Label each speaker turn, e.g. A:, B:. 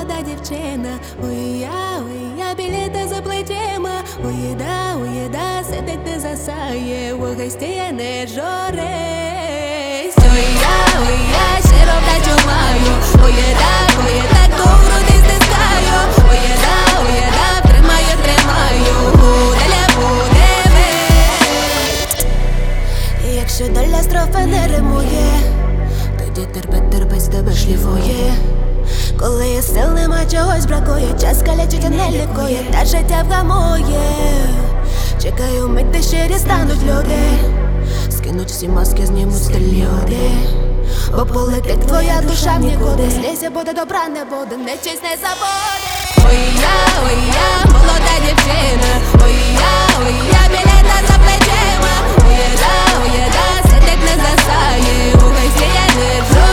A: молода дівчина. Ой, я біліта за плечима. Уєда, сидить не засає, у гості я не журись. Ой, я щиро вдачу маю. Уєда, ту в груди стискаю. Уєда, тримаю, буде весь. І якщо доля строфи не римує, тоді терпець тебе шліфує. Коли сил нема, чогось бракує, час калячить, а не лікує, та життя вгамує. Чекаю мить, де щирі стануть люди, скинуть всі маски, знімуть стильні оди. Бо полетить твоя душа в нікуди, злізя буде, добра не буде, нечисть не забуде. Ой, я, молода дівчина. Ой, я, білета за плечима. Уєда, сидить не засає, у гості я не жу.